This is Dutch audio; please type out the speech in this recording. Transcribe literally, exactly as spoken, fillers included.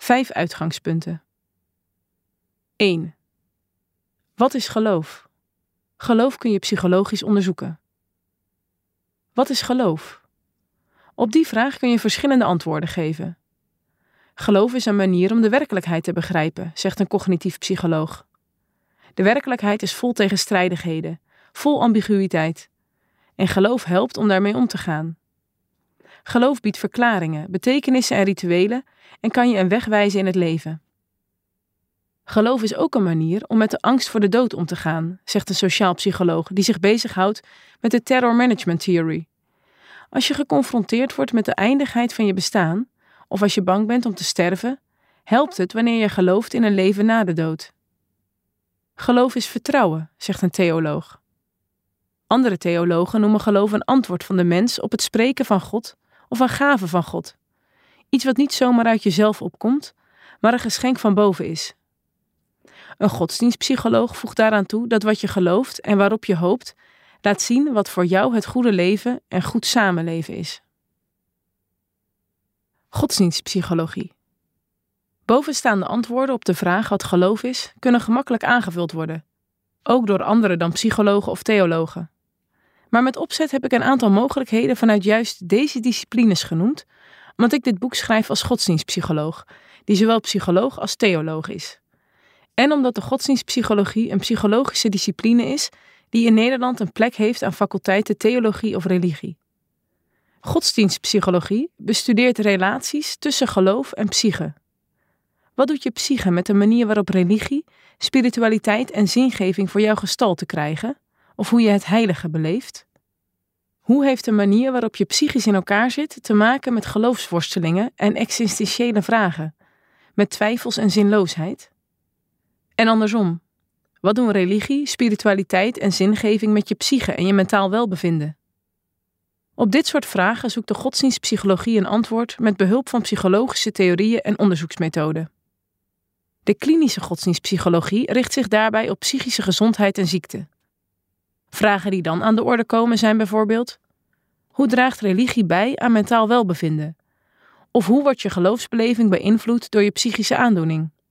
Vijf uitgangspunten. één. Wat is geloof? Geloof kun je psychologisch onderzoeken. Wat is geloof? Op die vraag kun je verschillende antwoorden geven. Geloof is een manier om de werkelijkheid te begrijpen, zegt een cognitief psycholoog. De werkelijkheid is vol tegenstrijdigheden, vol ambiguïteit. En geloof helpt om daarmee om te gaan. Geloof biedt verklaringen, betekenissen en rituelen en kan je een weg wijzen in het leven. Geloof is ook een manier om met de angst voor de dood om te gaan, zegt een sociaal psycholoog die zich bezighoudt met de Terror Management Theory. Als je geconfronteerd wordt met de eindigheid van je bestaan, of als je bang bent om te sterven, helpt het wanneer je gelooft in een leven na de dood. Geloof is vertrouwen, zegt een theoloog. Andere theologen noemen geloof een antwoord van de mens op het spreken van God of een gave van God. Iets wat niet zomaar uit jezelf opkomt, maar een geschenk van boven is. Een godsdienstpsycholoog voegt daaraan toe dat wat je gelooft en waarop je hoopt, laat zien wat voor jou het goede leven en goed samenleven is. Godsdienstpsychologie. Bovenstaande antwoorden op de vraag wat geloof is, kunnen gemakkelijk aangevuld worden, ook door anderen dan psychologen of theologen. Maar met opzet heb ik een aantal mogelijkheden vanuit juist deze disciplines genoemd, omdat ik dit boek schrijf als godsdienstpsycholoog, die zowel psycholoog als theoloog is. En omdat de godsdienstpsychologie een psychologische discipline is die in Nederland een plek heeft aan faculteiten theologie of religie. Godsdienstpsychologie bestudeert relaties tussen geloof en psyche. Wat doet je psyche met de manier waarop religie, spiritualiteit en zingeving voor jou gestalte krijgen, of hoe je het heilige beleeft? Hoe heeft de manier waarop je psychisch in elkaar zit te maken met geloofsworstelingen en existentiële vragen, met twijfels en zinloosheid? En andersom, wat doen religie, spiritualiteit en zingeving met je psyche en je mentaal welbevinden? Op dit soort vragen zoekt de godsdienstpsychologie een antwoord met behulp van psychologische theorieën en onderzoeksmethoden. De klinische godsdienstpsychologie richt zich daarbij op psychische gezondheid en ziekte. Vragen die dan aan de orde komen zijn bijvoorbeeld: hoe draagt religie bij aan mentaal welbevinden? Of hoe wordt je geloofsbeleving beïnvloed door je psychische aandoening?